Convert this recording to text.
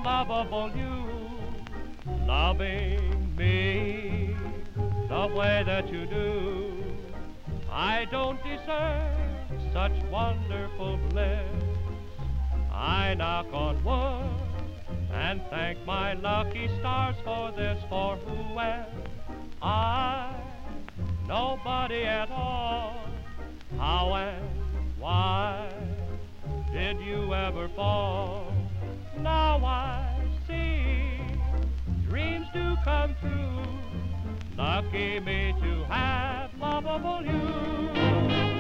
lovable you, loving me the way that you do. I don't deserve such wonderful bliss. I knock on wood and thank my lucky stars for this, for who am I? Nobody at all. How and why did you ever fall? Now I see dreams do come true. Lucky me to have lovable you.